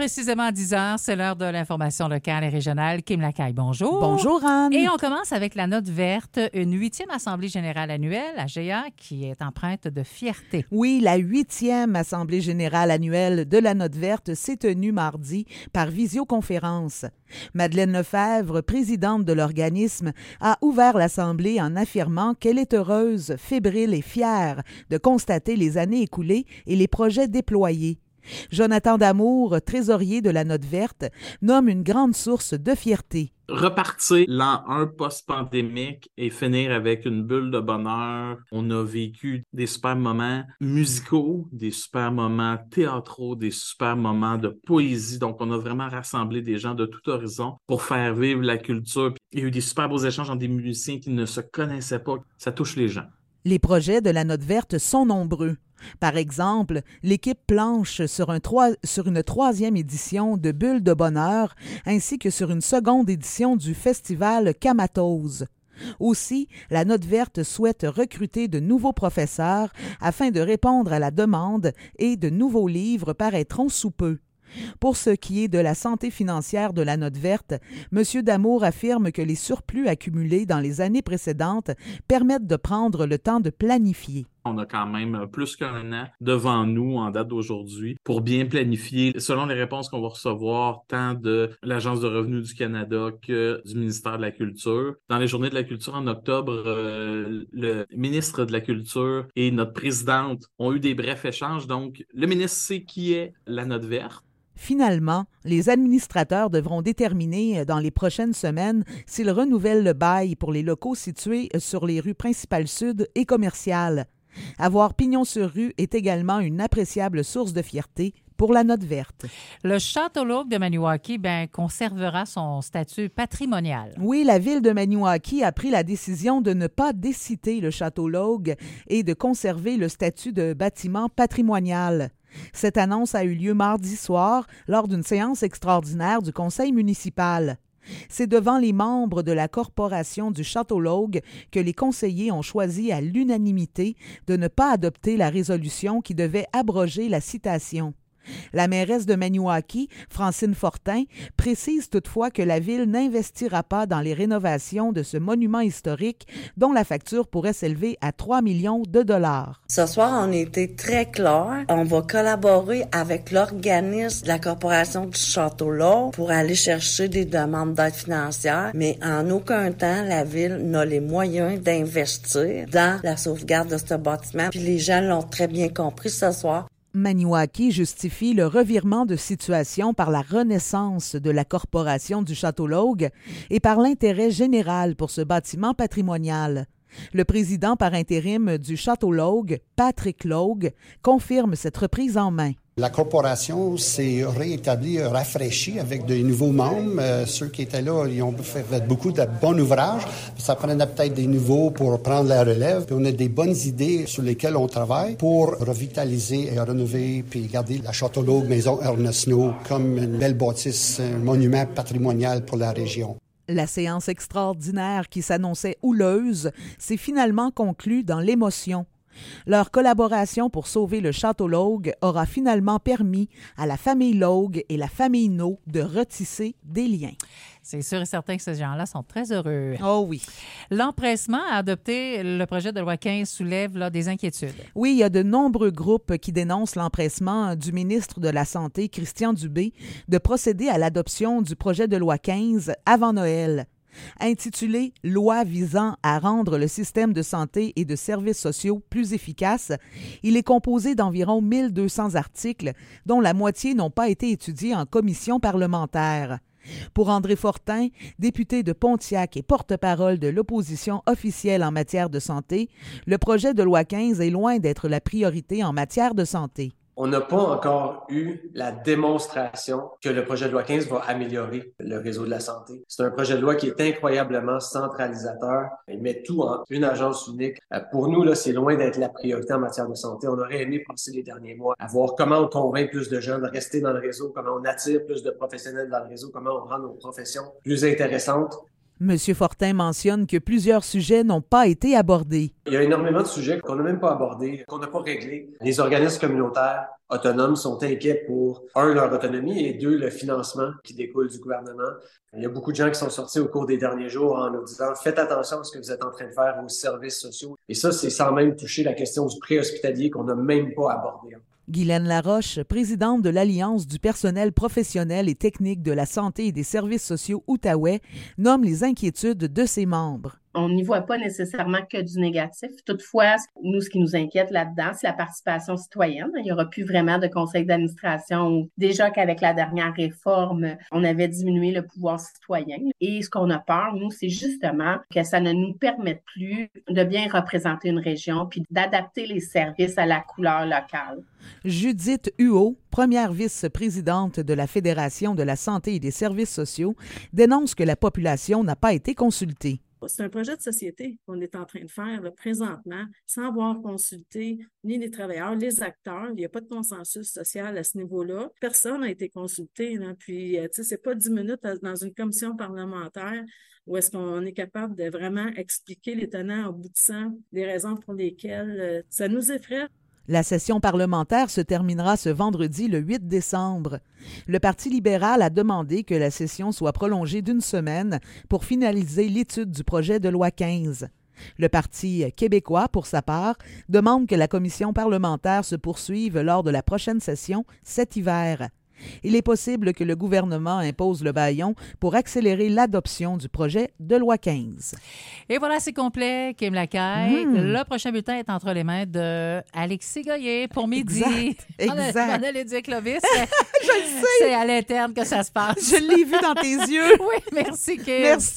précisément à 10 heures, c'est l'heure de l'information locale et régionale. Kim Lacaille, bonjour. Bonjour, Anne. Et on commence avec la note verte, une 8e Assemblée générale annuelle, AGA, qui est empreinte de fierté. Oui, la 8e Assemblée générale annuelle de la note verte s'est tenue mardi par visioconférence. Madeleine Lefebvre, présidente de l'organisme, a ouvert l'Assemblée en affirmant qu'elle est heureuse, fébrile et fière de constater les années écoulées et les projets déployés. Jonathan Damour, trésorier de la note verte, nomme une grande source de fierté. Repartir l'an 1 post-pandémique et finir avec une bulle de bonheur. On a vécu des super moments musicaux, des super moments théâtraux, des super moments de poésie. Donc, on a vraiment rassemblé des gens de tout horizon pour faire vivre la culture. Il y a eu des super beaux échanges entre des musiciens qui ne se connaissaient pas. Ça touche les gens. Les projets de la note verte sont nombreux. Par exemple, l'équipe planche sur une 3e édition de Bulles de bonheur ainsi que sur une seconde édition du festival Kamatose. Aussi, la note verte souhaite recruter de nouveaux professeurs afin de répondre à la demande et de nouveaux livres paraîtront sous peu. Pour ce qui est de la santé financière de la note verte, M. Damour affirme que les surplus accumulés dans les années précédentes permettent de prendre le temps de planifier. On a quand même plus qu'un an devant nous en date d'aujourd'hui pour bien planifier selon les réponses qu'on va recevoir tant de l'Agence de revenus du Canada que du ministère de la Culture. Dans les Journées de la Culture en octobre, le ministre de la Culture et notre présidente ont eu des brefs échanges. Donc, le ministre sait qui est la note verte. Finalement, les administrateurs devront déterminer dans les prochaines semaines s'ils renouvellent le bail pour les locaux situés sur les rues principales sud et commerciales. Avoir pignon sur rue est également une appréciable source de fierté pour la note verte. Le Château L'Auge de Maniwaki conservera son statut patrimonial. Oui, la ville de Maniwaki a pris la décision de ne pas déciter le Château L'Auge et de conserver le statut de bâtiment patrimonial. Cette annonce a eu lieu mardi soir lors d'une séance extraordinaire du conseil municipal. C'est devant les membres de la corporation du Château L'Auge que les conseillers ont choisi à l'unanimité de ne pas adopter la résolution qui devait abroger la citation. La mairesse de Maniwaki, Francine Fortin, précise toutefois que la ville n'investira pas dans les rénovations de ce monument historique dont la facture pourrait s'élever à 3 millions de dollars. Ce soir, on a été très clair. On va collaborer avec l'organisme de la Corporation du Château L'Auge pour aller chercher des demandes d'aide financière, mais en aucun temps, la ville n'a les moyens d'investir dans la sauvegarde de ce bâtiment. Puis les gens l'ont très bien compris ce soir. Maniwaki justifie le revirement de situation par la renaissance de la corporation du Château L'Auge et par l'intérêt général pour ce bâtiment patrimonial. Le président par intérim du Château L'Auge, Patrick L'Auge, confirme cette reprise en main. La corporation s'est réétablie, rafraîchie avec de nouveaux membres. Ceux qui étaient là, ils ont fait beaucoup de bons ouvrages. Ça prenait peut-être des nouveaux pour prendre la relève. Puis on a des bonnes idées sur lesquelles on travaille pour revitaliser et rénover puis garder la Château L'Auge Maison Ernest Snow comme une belle bâtisse, un monument patrimonial pour la région. La séance extraordinaire qui s'annonçait houleuse s'est finalement conclue dans l'émotion. Leur collaboration pour sauver le Château L'Auge aura finalement permis à la famille L'Auge et la famille No de retisser des liens. C'est sûr et certain que ces gens-là sont très heureux. Oh oui. L'empressement à adopter le projet de loi 15 soulève des inquiétudes. Oui, il y a de nombreux groupes qui dénoncent l'empressement du ministre de la Santé, Christian Dubé, de procéder à l'adoption du projet de loi 15 avant Noël. Intitulé « Loi visant à rendre le système de santé et de services sociaux plus efficace », il est composé d'environ 1200 articles, dont la moitié n'ont pas été étudiés en commission parlementaire. Pour André Fortin, député de Pontiac et porte-parole de l'opposition officielle en matière de santé, le projet de loi 15 est loin d'être la priorité en matière de santé. On n'a pas encore eu la démonstration que le projet de loi 15 va améliorer le réseau de la santé. C'est un projet de loi qui est incroyablement centralisateur. Il met tout en une agence unique. Pour nous, là, c'est loin d'être la priorité en matière de santé. On aurait aimé passer les derniers mois à voir comment on convainc plus de gens de rester dans le réseau, comment on attire plus de professionnels dans le réseau, comment on rend nos professions plus intéressantes. M. Fortin mentionne que plusieurs sujets n'ont pas été abordés. Il y a énormément de sujets qu'on n'a même pas abordés, qu'on n'a pas réglés. Les organismes communautaires autonomes sont inquiets pour, un, leur autonomie et deux, le financement qui découle du gouvernement. Il y a beaucoup de gens qui sont sortis au cours des derniers jours en nous disant « Faites attention à ce que vous êtes en train de faire aux services sociaux ». Et ça, c'est sans même toucher la question du préhospitalier qu'on n'a même pas abordé. Guylaine Laroche, présidente de l'Alliance du personnel professionnel et technique de la santé et des services sociaux Outaouais, nomme les inquiétudes de ses membres. On n'y voit pas nécessairement que du négatif. Toutefois, nous, ce qui nous inquiète là-dedans, c'est la participation citoyenne. Il n'y aura plus vraiment de conseil d'administration. Déjà qu'avec la dernière réforme, on avait diminué le pouvoir citoyen. Et ce qu'on a peur, nous, c'est justement que ça ne nous permette plus de bien représenter une région puis d'adapter les services à la couleur locale. Judith Huot, première vice-présidente de la Fédération de la santé et des services sociaux, dénonce que la population n'a pas été consultée. C'est un projet de société qu'on est en train de faire là, présentement, sans avoir consulté ni les travailleurs, les acteurs. Il n'y a pas de consensus social à ce niveau-là. Personne n'a été consulté. Là. Puis, tu sais, c'est pas 10 minutes dans une commission parlementaire où est-ce qu'on est capable de vraiment expliquer les tenants aboutissants des raisons pour lesquelles ça nous effraie. La session parlementaire se terminera ce vendredi, le 8 décembre. Le Parti libéral a demandé que la session soit prolongée d'1 semaine pour finaliser l'étude du projet de loi 15. Le Parti québécois, pour sa part, demande que la commission parlementaire se poursuive lors de la prochaine session cet hiver. Il est possible que le gouvernement impose le bâillon pour accélérer l'adoption du projet de loi 15. Et voilà, c'est complet, Kim Lacaille. Le prochain bulletin est entre les mains de Alexis Goyer pour midi. Exact. On allait dire Clovis. Je le sais. C'est à l'interne que ça se passe. Je l'ai vu dans tes yeux. Oui, merci, Kim. Merci.